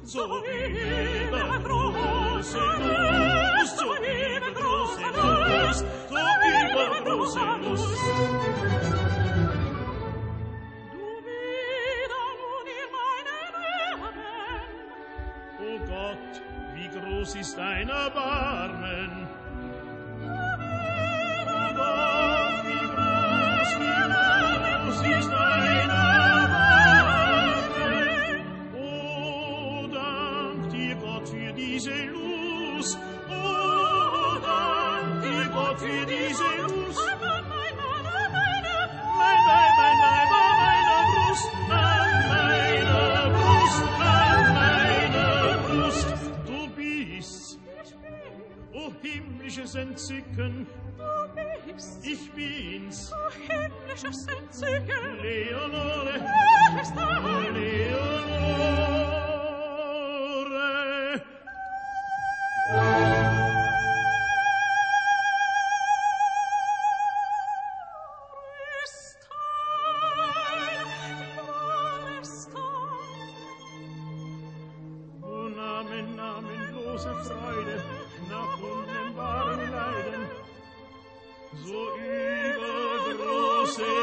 so übergroße Lust, so übergroße Lust, so übergroße Lust. Du wieder nun in meinen Armen, o Gott, wie groß ist dein Erbarmen. O Gott, wie groß ist dein Erbarmen. O dank dir Gott für diese Lust, o dank dir Gott für diese Lust. Himmlisches Entzücken, ich bin's, o himmlisches Entzücken, Leonore, namenlose Freude nach unennbaren Leiden, so übergroße